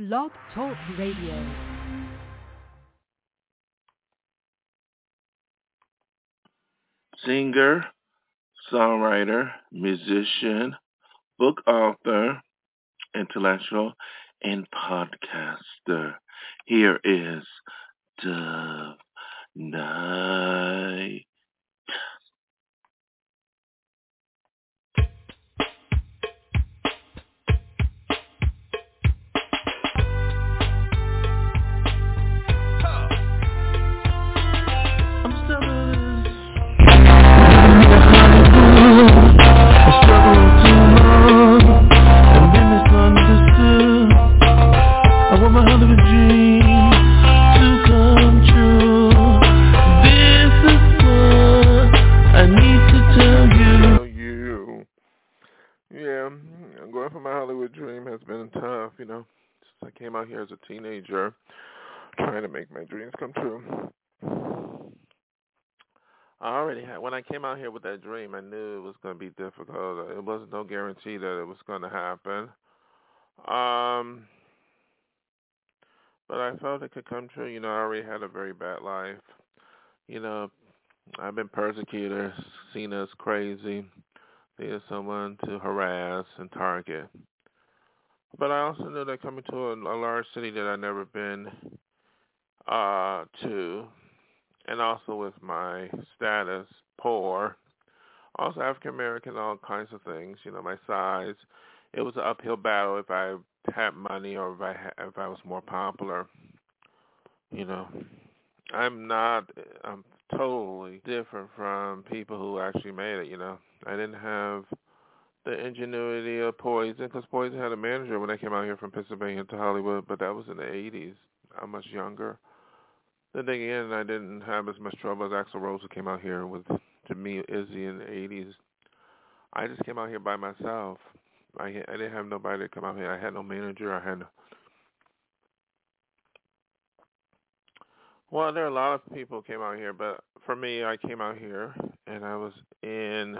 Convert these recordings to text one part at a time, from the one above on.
Blog Talk Radio. Singer, songwriter, musician, book author, intellectual, and podcaster. Here is Dove Night. Came out here as a teenager, trying to make my dreams come true. I already had, when I came out here with that dream, I knew it was going to be difficult. It wasn't no guarantee that it was going to happen. But I felt it could come true. You know, I already had a very bad life. You know, I've been persecuted, seen as crazy, seen as someone to harass and target. But I also knew that coming to a large city that I'd never been to, and also with my status, poor, also African American, all kinds of things, you know, my size, it was an uphill battle if I had money or if I was more popular. You know, I'm totally different from people who actually made it, you know. I didn't have the ingenuity of Poison, because Poison had a manager when I came out here from Pennsylvania to Hollywood, but that was in the 80s. I'm much younger. Then again, I didn't have as much trouble as Axl Rose, who came out here with, to me, Izzy in the 80s. I just came out here by myself. I didn't have nobody to come out here. I had no manager. Well, there are a lot of people who came out here, but for me, I came out here, and I was in...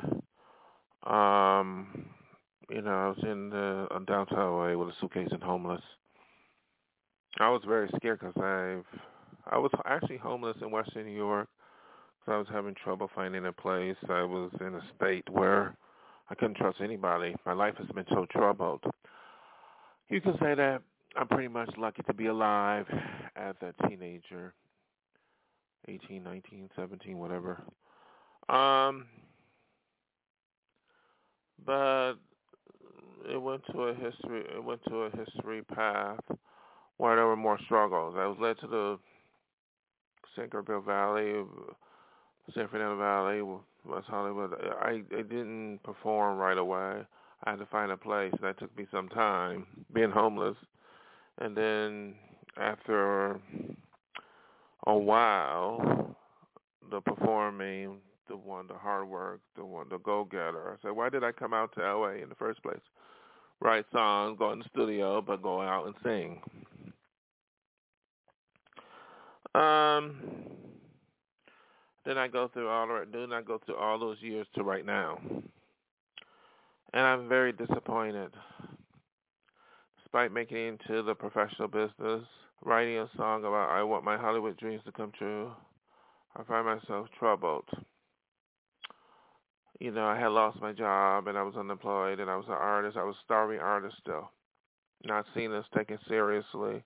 I was in downtown LA with a suitcase and homeless. I was very scared because I was actually homeless in Western New York because I was having trouble finding a place. I was in a state where I couldn't trust anybody. My life has been so troubled. You can say that I'm pretty much lucky to be alive as a teenager, 18, 19, 17, whatever. But it went to a history path where there were more struggles. I was led to the Sangerville Valley, San Fernando Valley, West Hollywood. I didn't perform right away. I had to find a place, and that took me some time, being homeless. And then after a while, the performing, the hard work, the go-getter. I said, why did I come out to LA in the first place? Write songs, go in the studio, but go out and sing. Then I go through all those years to right now. And I'm very disappointed. Despite making it into the professional business, writing a song about I want my Hollywood dreams to come true, I find myself troubled. You know, I had lost my job, and I was unemployed, and I was an artist. I was a starving artist still, not seen as taken seriously.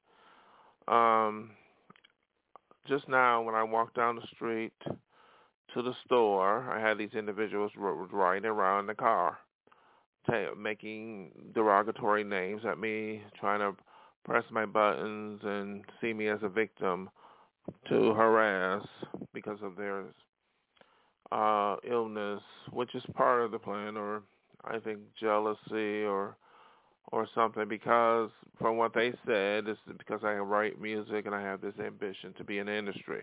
Just now, when I walked down the street to the store, I had these individuals riding around in the car, making derogatory names at me, trying to press my buttons and see me as a victim to harass because of their illness, which is part of the plan, or I think jealousy or something, because from what they said, it's because I write music and I have this ambition to be in the industry.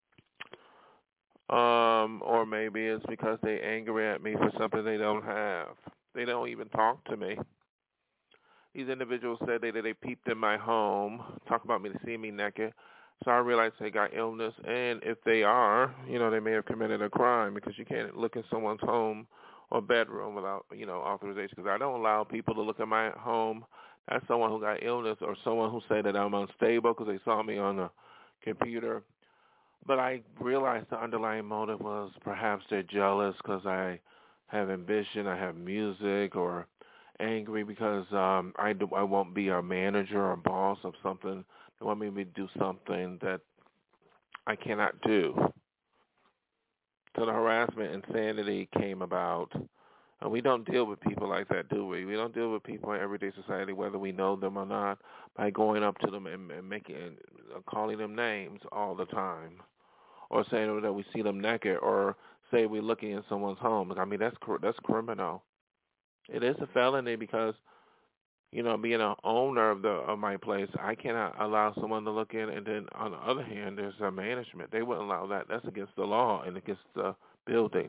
Or maybe it's because they angry at me for something they don't have. They don't even talk to me. These individuals said they peeped in my home, talk about me, to see me naked. So I realized they got illness, and if they are, you know, they may have committed a crime, because you can't look in someone's home or bedroom without, you know, authorization. Because I don't allow people to look at my home That's someone who got illness or someone who said that I'm unstable because they saw me on the computer. But I realized the underlying motive was perhaps they're jealous because I have ambition, I have music, or angry because I won't be a manager or boss of something. They want me to do something that I cannot do. So the harassment insanity came about. And we don't deal with people like that, do we? We don't deal with people in everyday society, whether we know them or not, by going up to them and calling them names all the time, or saying that we see them naked, or say we're looking in someone's home. I mean, that's criminal. It is a felony because, being an owner of my place, I cannot allow someone to look in. And then on the other hand, there's a management. They wouldn't allow that. That's against the law and against the building.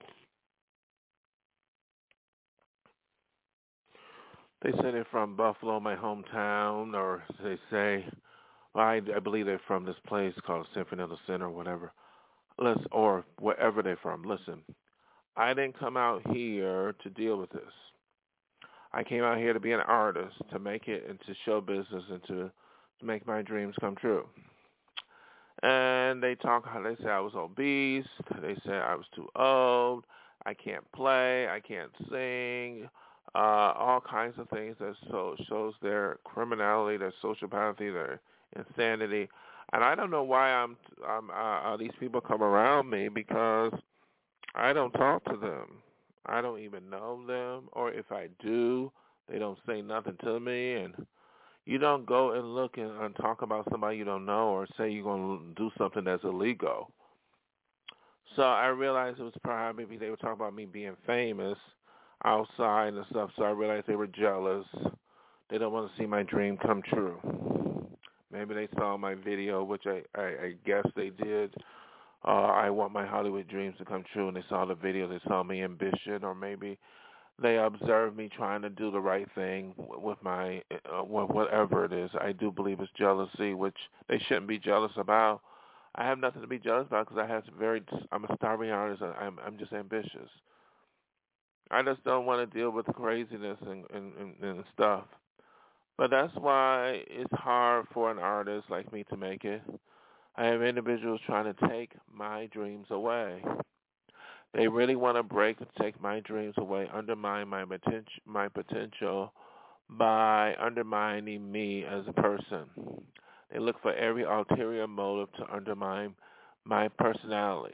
They say they're from Buffalo, my hometown, or they say, well, I believe they're from this place called Symphony of the Center or whatever. Or wherever they're from. Listen, I didn't come out here to deal with this. I came out here to be an artist, to make it into show business and to make my dreams come true. And they say I was obese. They say I was too old. I can't play. I can't sing. All kinds of things that shows their criminality, their sociopathy, their insanity. And I don't know why these people come around me, because I don't talk to them. I don't even know them, or if I do, they don't say nothing to me. And you don't go and look and talk about somebody you don't know, or say you're going to do something that's illegal. So I realized it was probably they were talking about me being famous outside and stuff, so I realized they were jealous. They don't want to see my dream come true. Maybe they saw my video, which I guess they did. I want my Hollywood dreams to come true, and they saw the video. They saw me ambition, or maybe they observed me trying to do the right thing with my whatever it is. I do believe it's jealousy, which they shouldn't be jealous about. I have nothing to be jealous about because I'm a starving artist. I'm just ambitious. I just don't want to deal with craziness and stuff. But that's why it's hard for an artist like me to make it. I have individuals trying to take my dreams away. They really want to take my dreams away, undermine my potential by undermining me as a person. They look for every ulterior motive to undermine my personality.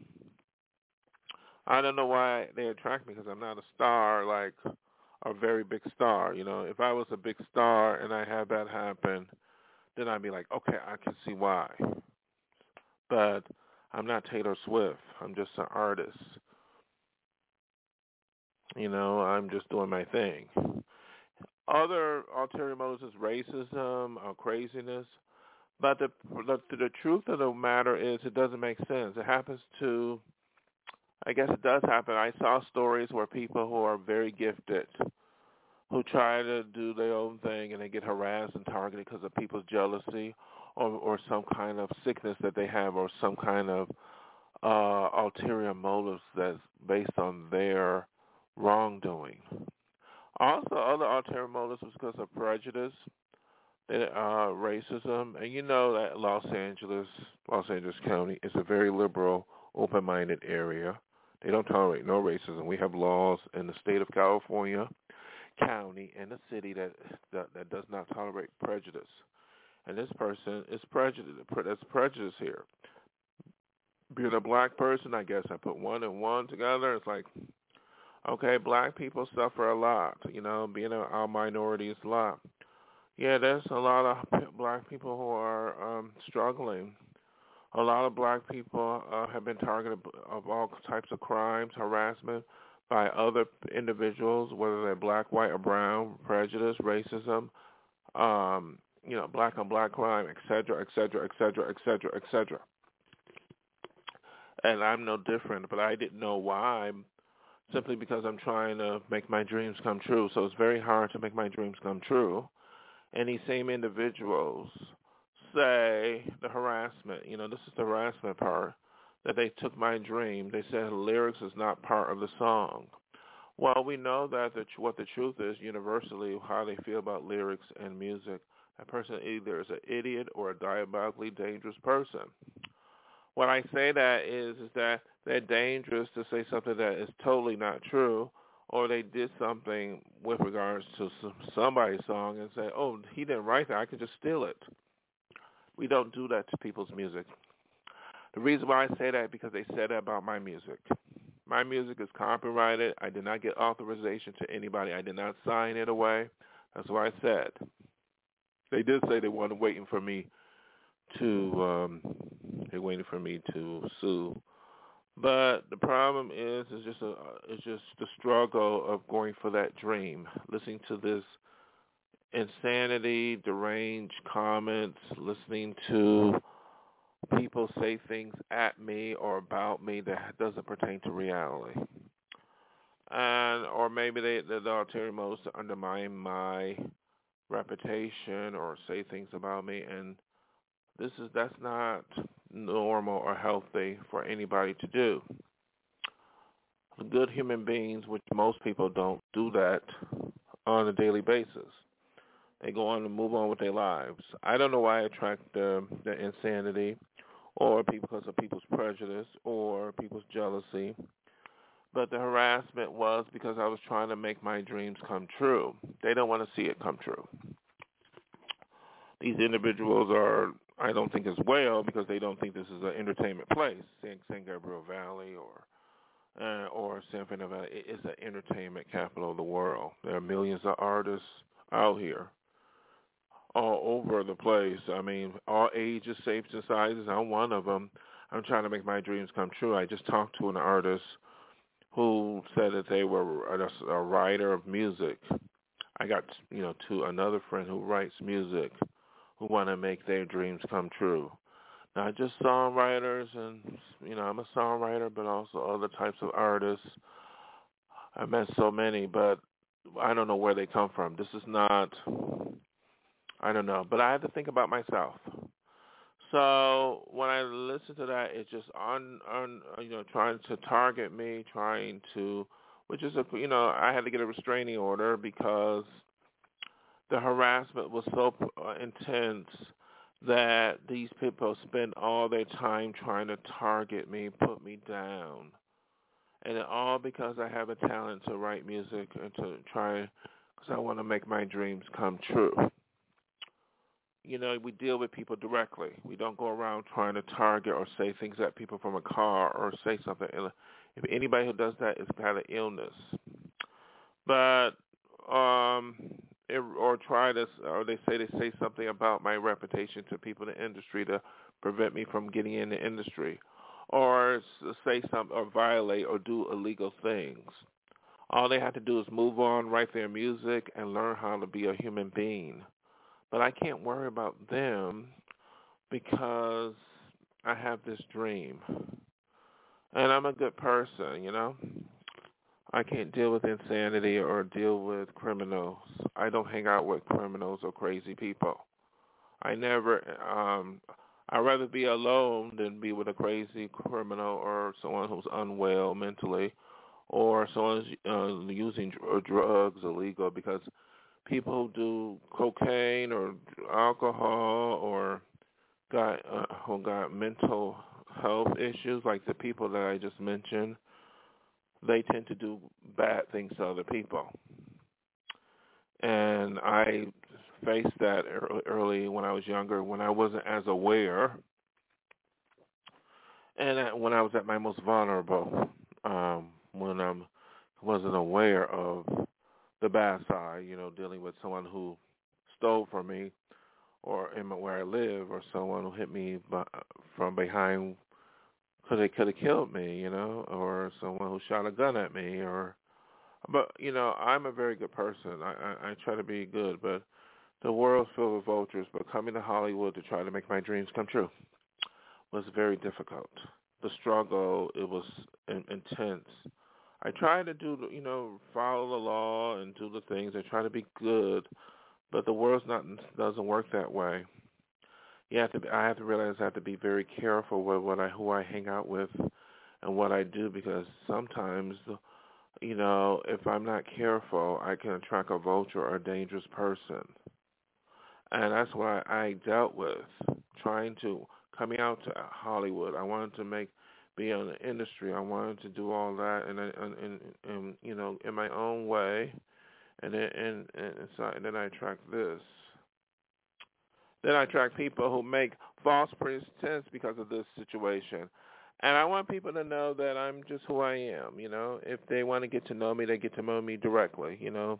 I don't know why they attract me, because I'm not a star, like a very big star. If I was a big star and I had that happen, then I'd be like, okay, I can see why. But I'm not Taylor Swift. I'm just an artist. I'm just doing my thing. Other ulterior motives is racism or craziness. But the truth of the matter is it doesn't make sense. I guess it does happen. I saw stories where people who are very gifted, who try to do their own thing, and they get harassed and targeted because of people's jealousy or some kind of sickness that they have, or some kind of ulterior motives that's based on their wrongdoing. Also, other ulterior motives is because of prejudice, racism, and that Los Angeles County is a very liberal, open-minded area. They don't tolerate no racism. We have laws in the state of California, county, and the city that does not tolerate prejudice. And this person is prejudiced. There's prejudice here. Being a black person, I guess I put one and one together. It's like, okay, black people suffer a lot. Being a minority is a lot. Yeah, there's a lot of black people who are struggling. A lot of black people have been targeted of all types of crimes, harassment by other individuals, whether they're black, white, or brown, prejudice, racism, black on black crime, et cetera, et cetera, et cetera, et cetera, et cetera. And I'm no different, but I didn't know why, simply because I'm trying to make my dreams come true. So it's very hard to make my dreams come true. And these same individuals say the harassment, this is the harassment part, that they took my dream. They said the lyrics is not part of the song. Well, we know that what the truth is universally, how they feel about lyrics and music. A person either is an idiot or a diabolically dangerous person. When I say that is that they're dangerous to say something that is totally not true, or they did something with regards to somebody's song and say, oh, he didn't write that, I can just steal it. We don't do that to people's music. The reason why I say that is because they said that about my music. My music is copyrighted. I did not get authorization to anybody. I did not sign it away. That's what I said. They did say they weren't waiting for me to sue. But the problem is just the struggle of going for that dream, listening to this insanity, deranged comments, listening to people say things at me or about me that doesn't pertain to reality. And or maybe the ulterior motives to undermine my reputation or say things about me, and that's not normal or healthy for anybody to do. Good human beings, which most people don't do that on a daily basis. They go on and move on with their lives. I don't know why I attract the insanity or because of people's prejudice or people's jealousy. But the harassment was because I was trying to make my dreams come true. They don't want to see it come true. These individuals are, I don't think, as well because they don't think this is an entertainment place. San Gabriel Valley or San Fernando Valley is the entertainment capital of the world. There are millions of artists out here, all over the place. I mean, all ages, shapes, and sizes. I'm one of them. I'm trying to make my dreams come true. I just talked to an artist who said that they were a writer of music. I got, to another friend who writes music who want to make their dreams come true. Not just songwriters, and, I'm a songwriter, but also other types of artists. I met so many, but I don't know where they come from. This is not, I don't know, but I had to think about myself. So when I listen to that, it's just trying to target me, which is I had to get a restraining order because the harassment was so intense that these people spend all their time trying to target me, put me down, and it all because I have a talent to write music and to try, because I want to make my dreams come true. We deal with people directly. We don't go around trying to target or say things at people from a car or say something. If anybody who does that is got an illness. But they say something about my reputation to people in the industry to prevent me from getting in the industry, or say something or violate or do illegal things. All they have to do is move on, write their music, and learn how to be a human being. But I can't worry about them because I have this dream. And I'm a good person, I can't deal with insanity or deal with criminals. I don't hang out with criminals or crazy people. I'd rather be alone than be with a crazy criminal or someone who's unwell mentally or someone who's using drugs illegal, because people who do cocaine or alcohol or who got mental health issues, like the people that I just mentioned, they tend to do bad things to other people. And I faced that early when I was younger, when I wasn't as aware, and when I was at my most vulnerable, when I wasn't aware of the bad side, dealing with someone who stole from me or where I live, or someone who hit me from behind, could have killed me, or someone who shot a gun at me, but I'm a very good person. I try to be good, but the world's filled with vultures. But coming to Hollywood to try to make my dreams come true was very difficult. The struggle, it was intense. I try to follow the law and do the things. I try to be good, but the world doesn't work that way. I have to realize I have to be very careful with who I hang out with and what I do, because sometimes if I'm not careful, I can attract a vulture or a dangerous person. And that's what I dealt with, trying to, coming out to Hollywood. I wanted to be in the industry. I wanted to do all that, and in my own way. And then I attract this. Then I attract people who make false pretense because of this situation. And I want people to know that I'm just who I am. If they want to get to know me, they get to know me directly.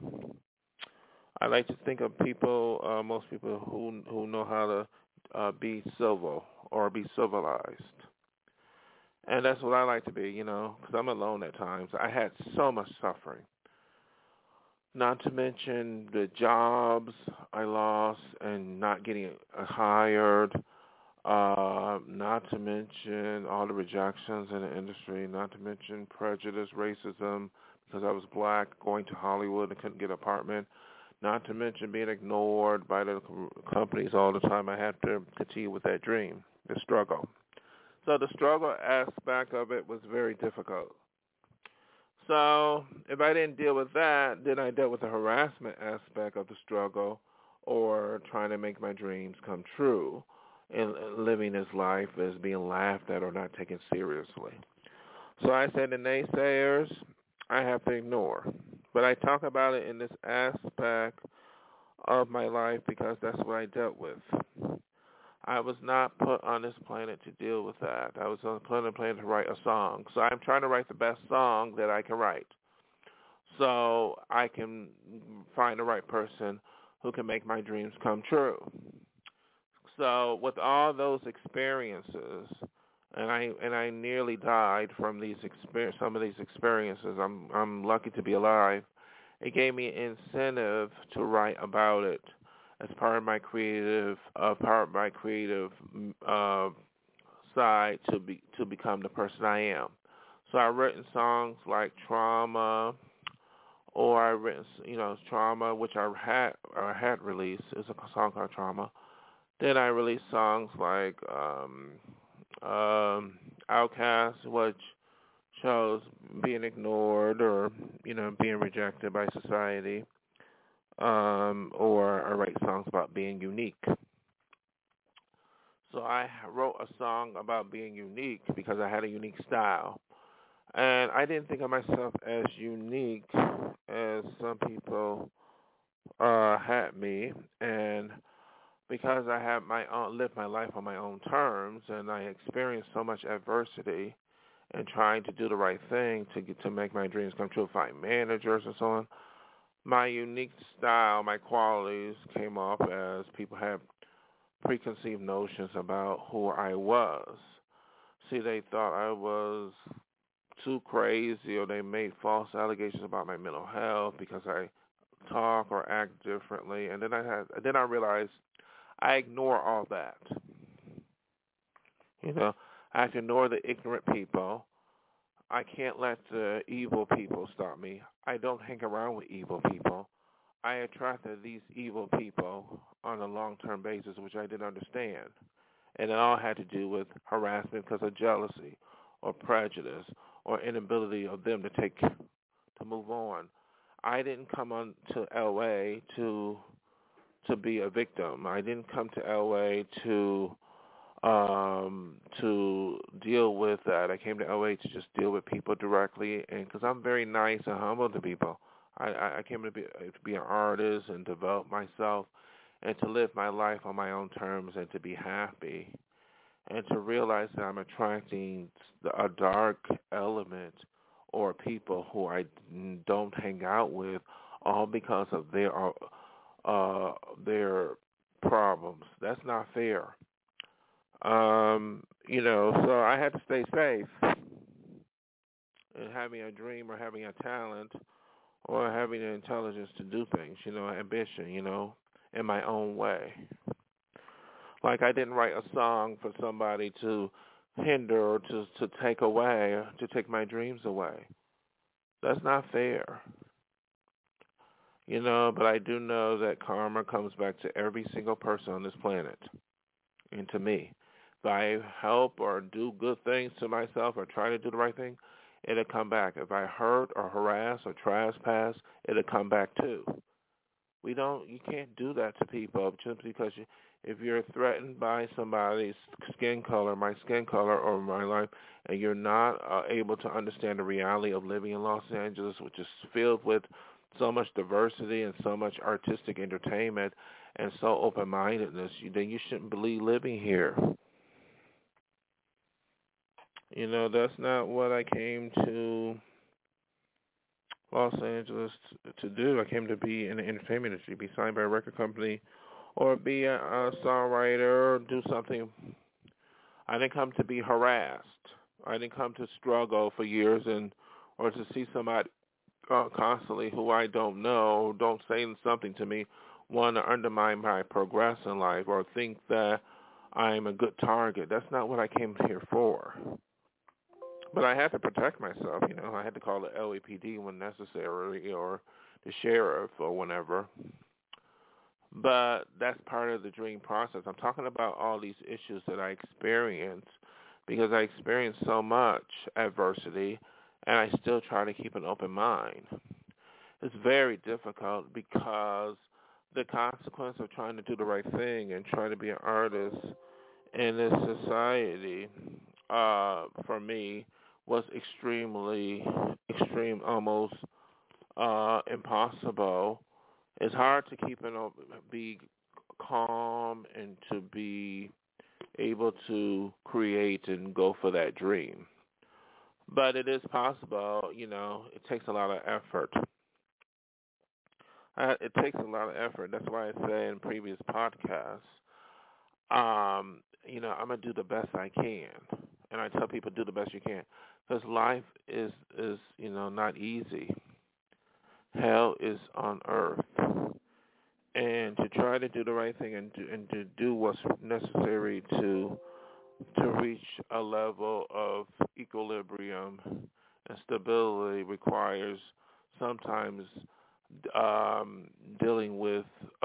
I like to think of people, most people who know how to be civil or be civilized. And that's what I like to be, because I'm alone at times. I had so much suffering. Not to mention the jobs I lost and not getting hired. Not to mention all the rejections in the industry. Not to mention prejudice, racism, because I was black, going to Hollywood and couldn't get an apartment. Not to mention being ignored by the companies all the time. I had to continue with that dream, the struggle. So the struggle aspect of it was very difficult. So if I didn't deal with that, then I dealt with the harassment aspect of the struggle, or trying to make my dreams come true and living this life as being laughed at or not taken seriously. So I said the naysayers I have to ignore. But I talk about it in this aspect of my life because that's what I dealt with. I was not put on this planet to deal with that. I was on the planet to write a song. So I'm trying to write the best song that I can write, so I can find the right person who can make my dreams come true. So with all those experiences, and I nearly died from some of these experiences. I'm lucky to be alive. It gave me incentive to write about it as part of my creative side to become the person I am. So I've written songs like Trauma, or I've written Trauma, which I had released. It's a song called Trauma. Then I released songs like Outcast, which shows being ignored or being rejected by society. Or I write songs about being unique. So I wrote a song about being unique because I had a unique style. And I didn't think of myself as unique as some people had me. And because I had lived my life on my own terms, and I experienced so much adversity and trying to do the right thing to make my dreams come true, find managers and so on, my unique style, my qualities came off as people had preconceived notions about who I was. See, they thought I was too crazy, or they made false allegations about my mental health because I talk or act differently. And then I realized I ignore all that. I have to ignore the ignorant people. I can't let the evil people stop me. I don't hang around with evil people. I attracted these evil people on a long-term basis, which I didn't understand. And it all had to do with harassment because of jealousy or prejudice or inability of them to move on. I didn't come on to LA to be a victim. I didn't come to LA to deal with that. I came to LA to just deal with people directly, and because I'm very nice and humble to people. I came to be an artist and develop myself and to live my life on my own terms and to be happy and to realize that I'm attracting a dark element or people who I don't hang out with, all because of their problems. That's not fair. So I had to stay safe. And having a dream or having a talent or having the intelligence to do things, ambition, in my own way. Like I didn't write a song for somebody to hinder or to take away, or to take my dreams away. That's not fair. But I do know that karma comes back to every single person on this planet and to me. If I help or do good things to myself or try to do the right thing, it'll come back. If I hurt or harass or trespass, it'll come back too. You can't do that to people just because if you're threatened by somebody's skin color, my skin color, or my life, and you're not able to understand the reality of living in Los Angeles, which is filled with so much diversity and so much artistic entertainment and so open-mindedness, then you shouldn't be living here. That's not what I came to Los Angeles to do. I came to be in the entertainment industry, be signed by a record company, or be a songwriter, or do something. I didn't come to be harassed. I didn't come to struggle for years or to see somebody constantly who I don't know, don't say something to me, want to undermine my progress in life or think that I'm a good target. That's not what I came here for. But I had to protect myself, I had to call the LAPD when necessary or the sheriff or whenever. But that's part of the dream process. I'm talking about all these issues that I experienced because I experienced so much adversity and I still try to keep an open mind. It's very difficult because the consequence of trying to do the right thing and trying to be an artist in this society, for me, was extreme, almost impossible. It's hard to be calm and to be able to create and go for that dream. But it is possible, it takes a lot of effort. It takes a lot of effort. That's why I say in previous podcasts, I'm going to do the best I can. And I tell people, do the best you can. Because life is not easy. Hell is on earth. And to try to do the right thing and to do what's necessary to reach a level of equilibrium and stability requires sometimes dealing with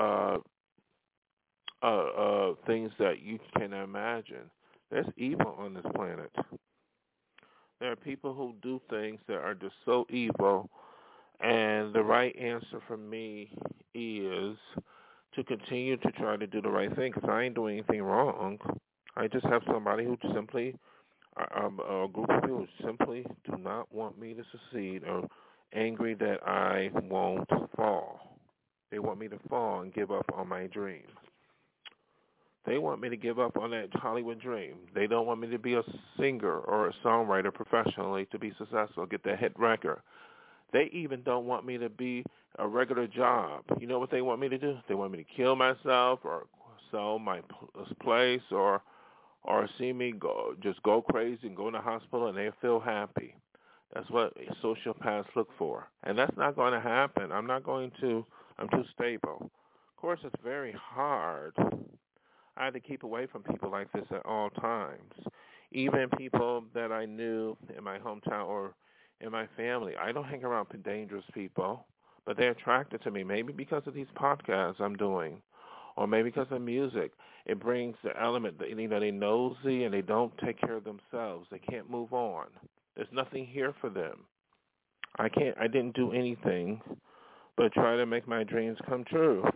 things that you can imagine. There's evil on this planet. There are people who do things that are just so evil, and the right answer for me is to continue to try to do the right thing because I ain't doing anything wrong. I just have somebody who simply, a group of people who simply do not want me to succeed or angry that I won't fall. They want me to fall and give up on my dream. They want me to give up on that Hollywood dream. They don't want me to be a singer or a songwriter professionally to be successful, get that hit record. They even don't want me to be a regular job. You know what they want me to do? They want me to kill myself or sell my place or see me just go crazy and go in the hospital and they feel happy. That's what sociopaths look for. And that's not going to happen. I'm too stable. Of course, it's very hard. I had to keep away from people like this at all times. Even people that I knew in my hometown or in my family. I don't hang around dangerous people, but they're attracted to me, maybe because of these podcasts I'm doing, or maybe because of music. It brings the element that, they're nosy and they don't take care of themselves. They can't move on. There's nothing here for them. I didn't do anything but try to make my dreams come true.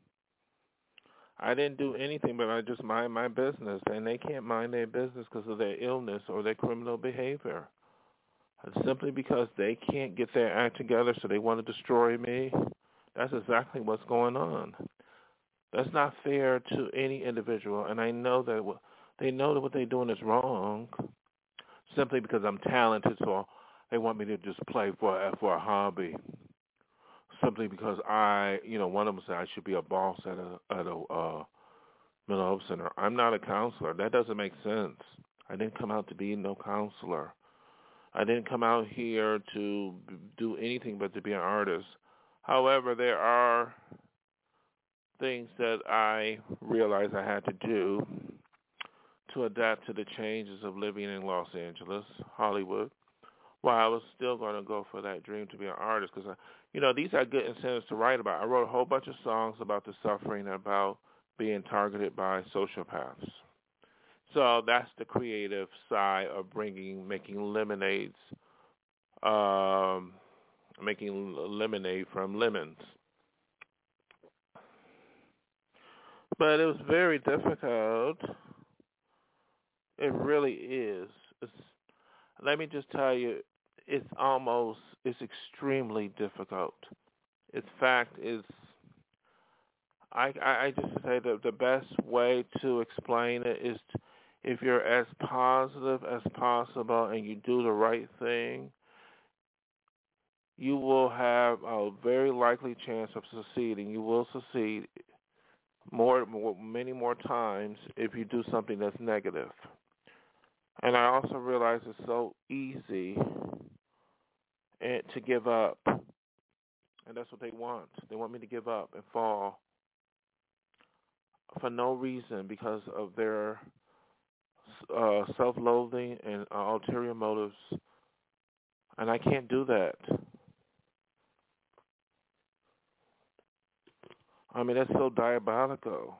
I didn't do anything, but I just mind my business, and they can't mind their business because of their illness or their criminal behavior. Simply because they can't get their act together, so they want to destroy me. That's exactly what's going on. That's not fair to any individual, and I know that they know that what they're doing is wrong. Simply because I'm talented, so they want me to just play for a hobby. Simply because one of them said I should be a boss at a mental health center. I'm not a counselor. That doesn't make sense. I didn't come out to be no counselor. I didn't come out here to do anything but to be an artist. However, there are things that I realized I had to do to adapt to the changes of living in Los Angeles, Hollywood, while I was still going to go for that dream to be an artist. Because, these are good incentives to write about. I wrote a whole bunch of songs about the suffering and about being targeted by sociopaths. So that's the creative side of making lemonades making lemonade from lemons. But it was very difficult. It really is. It's, let me just tell you, it's extremely difficult. In fact, I just say that the best way to explain it is if you're as positive as possible and you do the right thing, you will have a very likely chance of succeeding. You will succeed many more times if you do something that's negative. And I also realize it's so easy to give up, and that's what they want. They want me to give up and fall for no reason because of their self-loathing and ulterior motives, and I can't do that. I mean, that's so diabolical.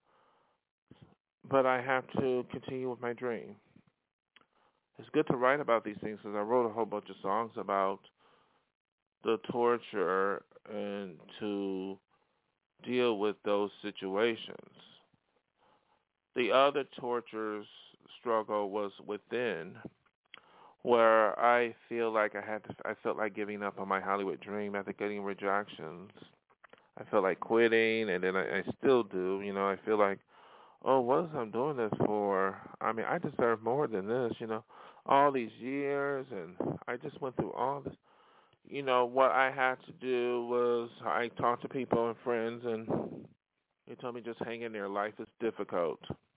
But I have to continue with my dream. It's good to write about these things because I wrote a whole bunch of songs about the torture and to deal with those situations. The other torture struggle was within, where I feel like I felt like giving up on my Hollywood dream after getting rejections. I felt like quitting, and then I still do. You know, I feel like, oh, what am I doing this for? I mean, I deserve more than this. You know, all these years, and I just went through all this. You know, what I had to do was I talked to people and friends, and they told me just hang in there. Life is difficult.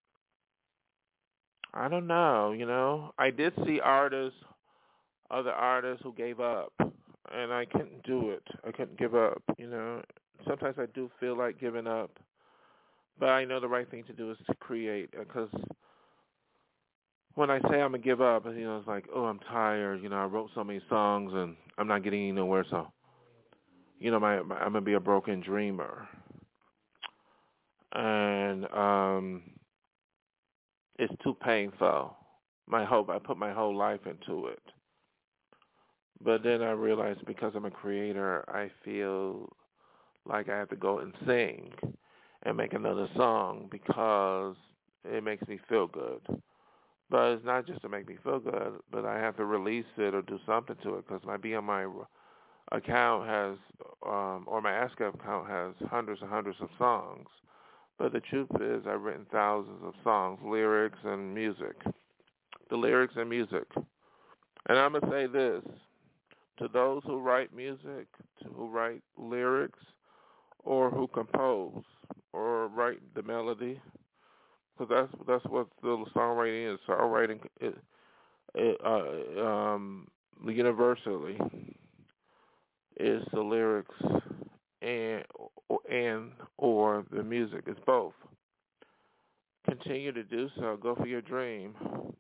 I don't know, you know. I did see other artists who gave up, and I couldn't do it. I couldn't give up, you know. Sometimes I do feel like giving up, but I know the right thing to do is to create, because when I say I'm going to give up, you know, it's like, oh, I'm tired. You know, I wrote so many songs, and I'm not getting anywhere, so, you know, I'm going to be a broken dreamer. And it's too painful. I put my whole life into it. But then I realized because I'm a creator, I feel like I have to go and sing and make another song because it makes me feel good. But it's not just to make me feel good, but I have to release it or do something to it because my BMI account has, or my ASCAP account has hundreds and hundreds of songs. But the truth is I've written thousands of songs, lyrics and music. The lyrics and music. And I'm going to say this. To those who write music, who write lyrics, or who compose, or write the melody, because that's what the songwriting is. Songwriting, universally, is the lyrics and or the music. It's both. Continue to do so. Go for your dream,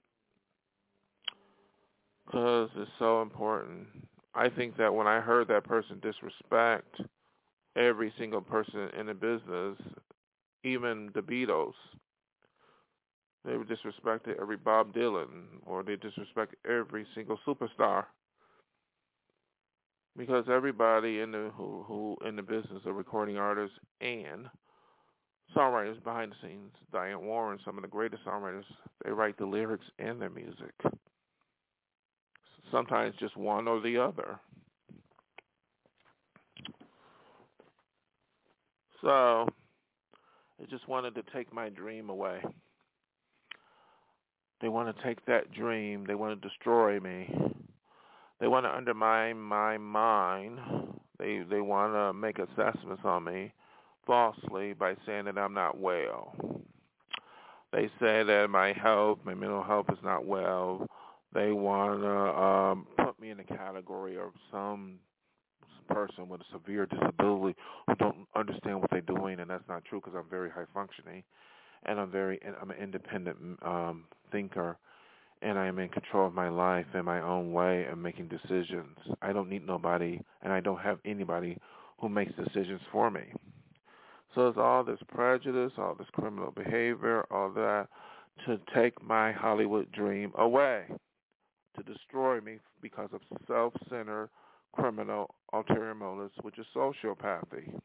because it's so important. I think that when I heard that person disrespect every single person in the business, even the Beatles, they would disrespect every Bob Dylan, or they disrespect every single superstar, because everybody in the who in the business of recording artists and songwriters behind the scenes, Diane Warren, some of the greatest songwriters, they write the lyrics and their music. Sometimes just one or the other. So, they just wanted to take my dream away. They want to take that dream. They want to destroy me. They want to undermine my mind. They want to make assessments on me falsely by saying that I'm not well. They say that my mental health is not well. They want to put me in the category of some person with a severe disability who don't understand what they're doing, and that's not true because I'm very high functioning, and I'm an independent thinker, and I am in control of my life in my own way and making decisions. I don't need nobody, and I don't have anybody who makes decisions for me. So it's all this prejudice, all this criminal behavior, all that to take my Hollywood dream away. to destroy me because of self-centered criminal ulterior motives, which is sociopathy.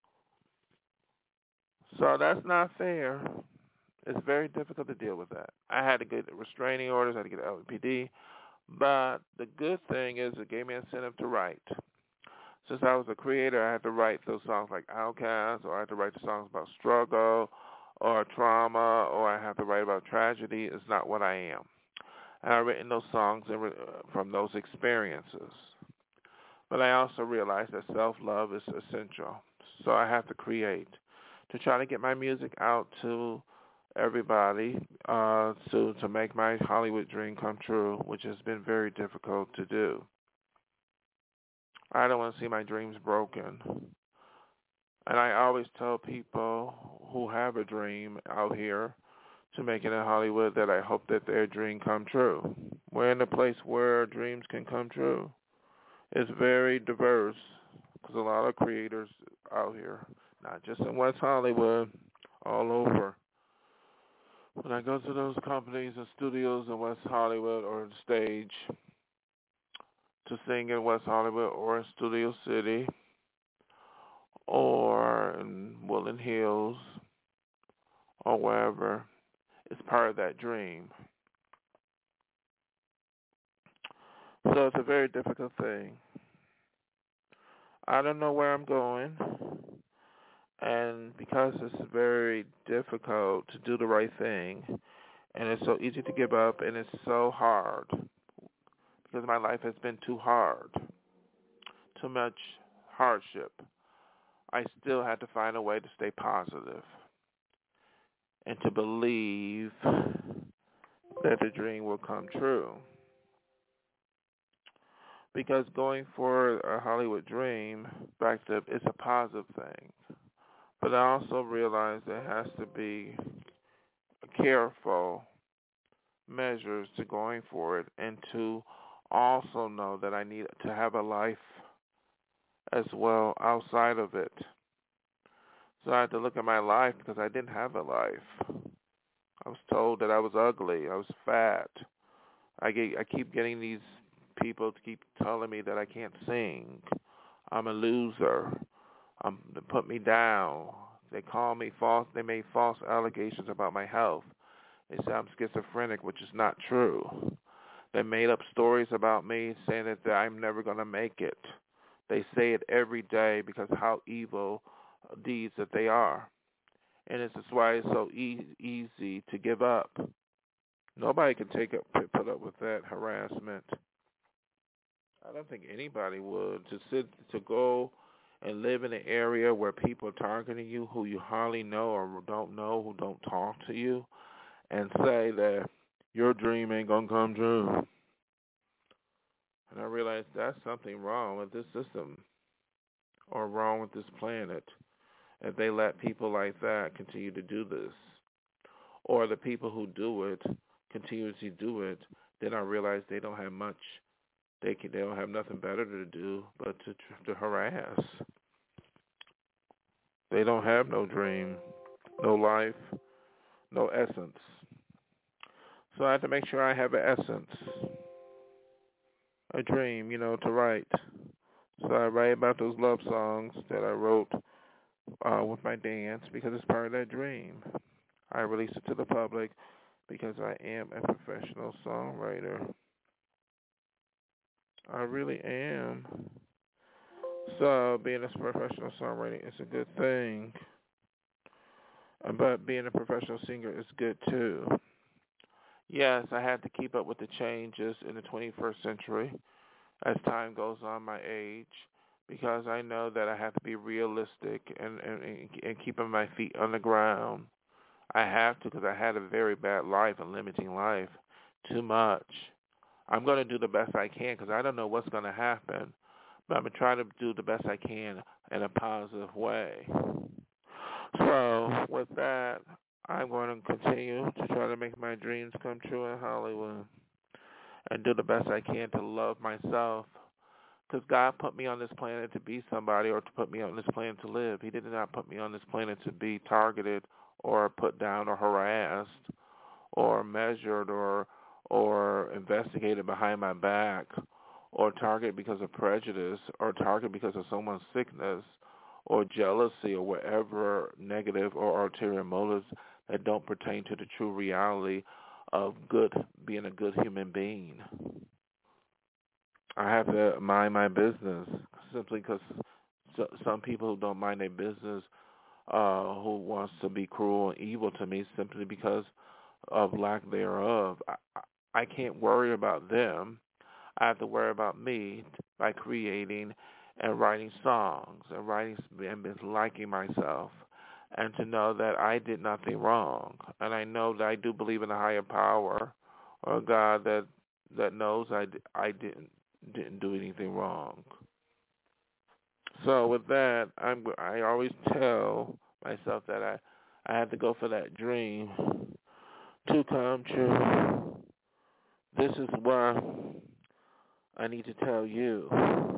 So that's not fair. It's very difficult to deal with that. I had to get restraining orders, I had to get LAPD, but the good thing is it gave me incentive to write. Since I was a creator, I had to write those songs like Outcast, or I had to write the songs about struggle or trauma, or I have to write about tragedy. It's not what I am. And I've written those songs from those experiences. But I also realized that self-love is essential. So I have to create to try to get my music out to everybody, to make my Hollywood dream come true, which has been very difficult to do. I don't want to see my dreams broken. And I always tell people who have a dream out here to make it in Hollywood that I hope that their dream come true. We're in a place where dreams can come true. It's very diverse because a lot of creators out here, not just in West Hollywood, all over. When I go to those companies and studios in West Hollywood or the stage to sing in West Hollywood or in Studio City or in Woodland Hills or wherever, it's part of that dream. So it's a very difficult thing. I don't know where I'm going, and because it's very difficult to do the right thing, and it's so easy to give up, and it's so hard, because my life has been too hard, too much hardship, I still had to find a way to stay positive and to believe that the dream will come true. Because going for a Hollywood dream, back to it's a positive thing. But I also realize there has to be careful measures to going for it, and to also know that I need to have a life as well outside of it. So I had to look at my life because I didn't have a life. I was told that I was ugly, I was fat. I keep getting these people to keep telling me that I can't sing. I'm a loser. They put me down. They call me false. They made false allegations about my health. They say I'm schizophrenic, which is not true. They made up stories about me saying that I'm never going to make it. They say it every day because of how evil deeds that they are. And this is why it's so easy to give up. Nobody can put up with that harassment. I don't think anybody would to go and live in an area where people are targeting you, who you hardly know or don't know, who don't talk to you, and say that your dream ain't gonna come true. And I realized that's something wrong with this system, or wrong with this planet, if they let people like that continue to do this, or the people who do it continuously do it. Then I realize they don't have much. They don't have nothing better to do but to harass. They don't have no dream, no life, no essence. So I have to make sure I have an essence, a dream, to write. So I write about those love songs that I wrote with my dance because it's part of that dream. I release it to the public because I am a professional songwriter. I really am. So being a professional songwriter is a good thing. But being a professional singer is good too. Yes, I had to keep up with the changes in the 21st century as time goes on, my age, because I know that I have to be realistic and keeping my feet on the ground. I have to, because I had a very bad life, a limiting life, too much. I'm going to do the best I can because I don't know what's going to happen, but I'm going to try to do the best I can in a positive way. So with that, I'm going to continue to try to make my dreams come true in Hollywood and do the best I can to love myself, because God put me on this planet to be somebody, or to put me on this planet to live. He did not put me on this planet to be targeted or put down or harassed or measured or or investigated behind my back or targeted because of prejudice or targeted because of someone's sickness or jealousy or whatever negative or ulterior motives that don't pertain to the true reality of being a good human being. I have to mind my business simply because some people who don't mind their business, who wants to be cruel and evil to me simply because of lack thereof, I can't worry about them. I have to worry about me by creating and writing songs and liking myself, and to know that I did nothing wrong, and I know that I do believe in a higher power or a God that knows I didn't do anything wrong. So with that, I always tell myself that I had to go for that dream to come true. This is why I need to tell you